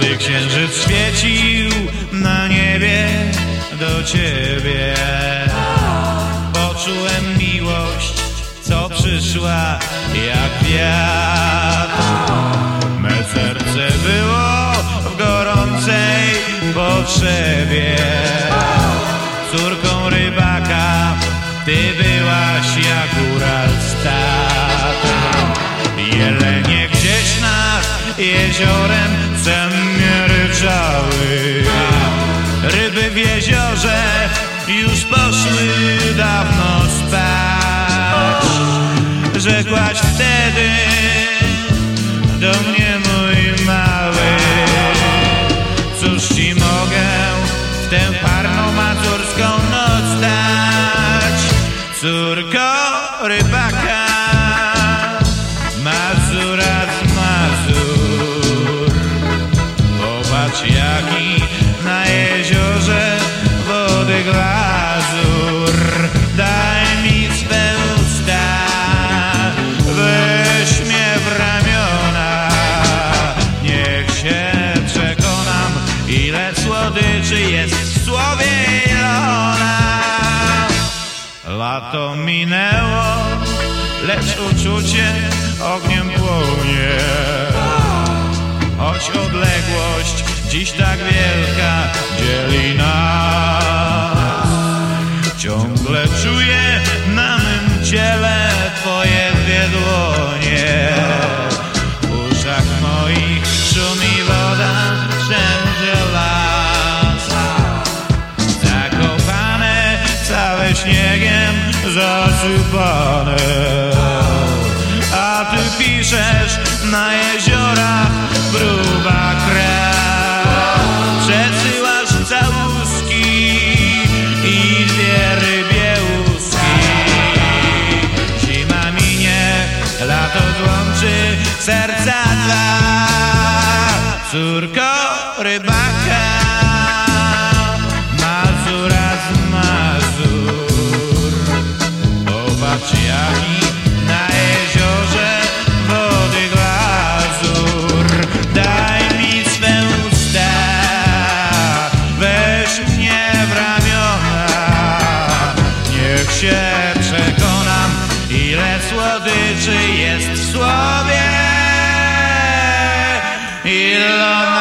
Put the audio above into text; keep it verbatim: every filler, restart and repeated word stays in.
gdy księżyc świecił na niebie do ciebie. Poczułem miłość, co przyszła jak wiatr. Me serce było w gorącej potrzebie. Córką rybaka ty byłaś jak góral z Tatr. Jelenie gdzieś nad jeziorem cennie ryczały. Ryby w jeziorze już poszły dawno spać. Rzekłaś wtedy do mnie, mój mały, cóż ci mogę w tę parną mazurską noc dać? Córko rybaka, Mazura z Mazur, popatrz jaki na jeziorze wody glazur. Daj mi swe usta, weź mnie w ramiona, niech się przekonam, ile słodyczy jest w słowie Ilona. Lato minęło, lecz uczucie ogniem płonie. Choć odległość dziś tak wielka dzieli nas, ciągle czuję na mym ciele twoje dwie dłonie. W uszach moich szumi woda, wszędzie las. Zakopane, całe śniegiem zasypane. A ty piszesz na jeziorach gruba krew. Przesyłasz całuski i dwie rybie łuski. Zima minie, lato złączy serca dwa. Córko rybaka, Mazura z Mazur, popatrz jaki na jeziorze wody glazur. Daj mi swe usta, weź mnie w ramiona, niech się przekonam, ile słodyczy jest w słowie Ilona.